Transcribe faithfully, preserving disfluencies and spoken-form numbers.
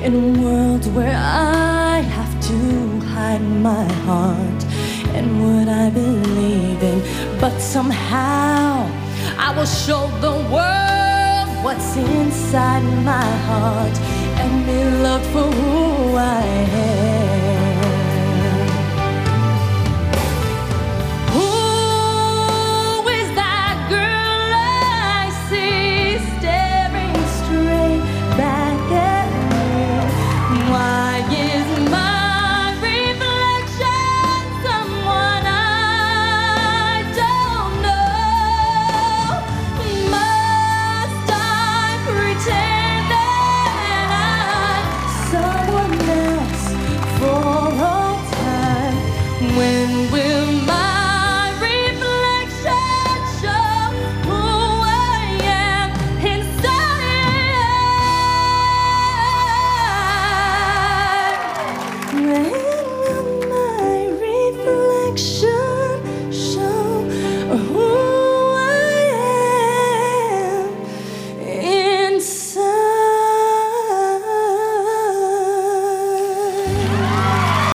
in a world where I have to hide my heart and what I believe in. But somehow I will show the world what's inside my heart and be loved for who I am.